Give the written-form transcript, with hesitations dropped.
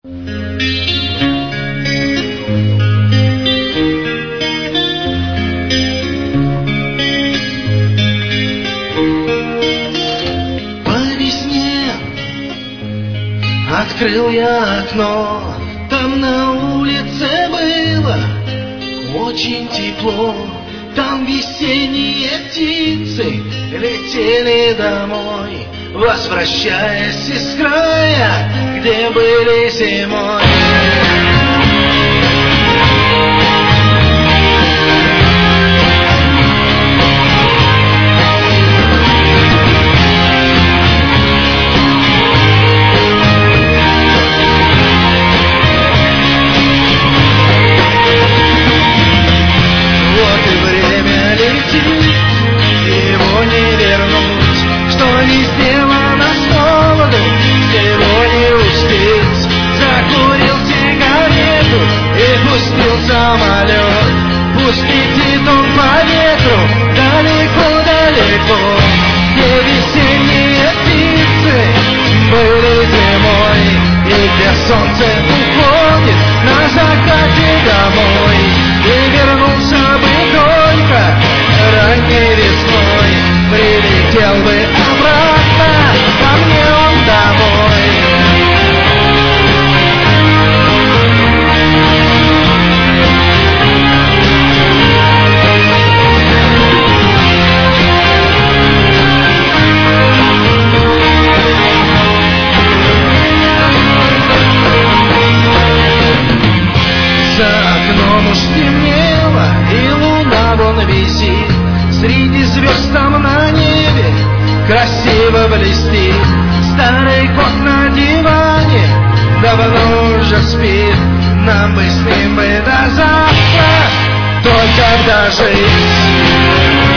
Открыл я окно, там на улице было очень тепло. Там весенние птицы летели домой, возвращаясь из края, где были зимой. Пусть летит он по ветру далеко-далеко, где весенние птицы были зимой, и где солнце уходит на закате домой. И вернулся бы только ранней весной, прилетел бы обратно ко мне он домой. Стемнело, и луна вон висит, среди звезд там на небе красиво блестит. Старый кот на диване давно уже спит, нам бы с ним бы до завтра только дожить.